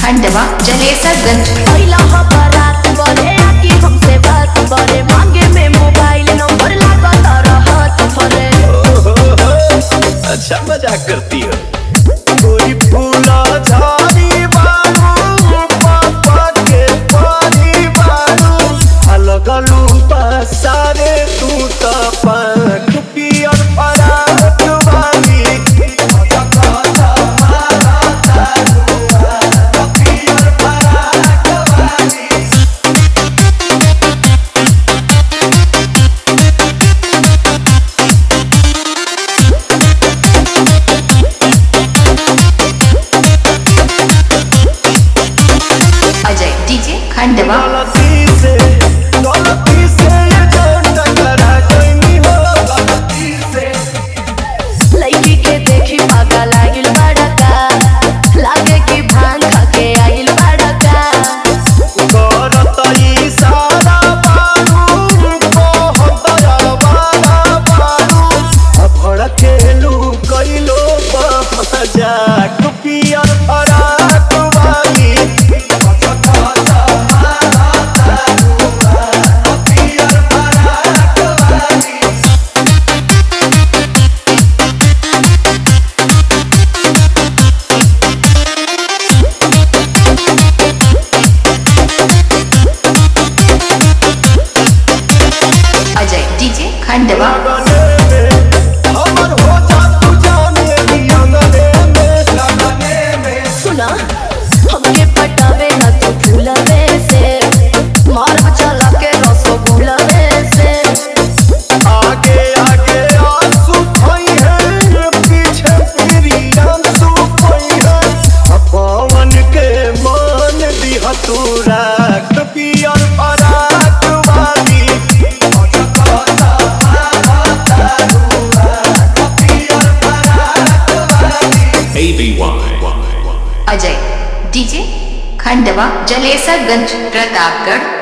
खंडवा जलेसरगंज। पहिला बारात बने आकी हमसे बात बने मांगे में मोबाइल नंबर लगा तारा हाथ भरे। अच्छा मजाक करती हो। कोई फूला झाड़ी बारू पापा के पानी बारू अलग अलू पसारे तू तो पंख पियर परात वाली अजय डीजे खंडवा। गलती से ये जान टकरा गई हो गलती से। लड़की के देखी भागा लागिल बड़का लागे की भांग खा के आगिल बड़का। करत इशारा बारू कहत अरवाना बारू भड़केलू कइलो मजाक पियर परात वाली अजय डीजे खंडवा। हमर हो जा तू जाने अंगने में सुना हमके पटावे ना तू फूलवे से मार चला के रसगुल्लवे से। आगे आगे आंसू खोई है पीछे तेरी आंसू खोई है पवन के मान दिया तू रात पियर परात वाली अजय डीजे खंडवा जलेसरगंज प्रतापगढ़।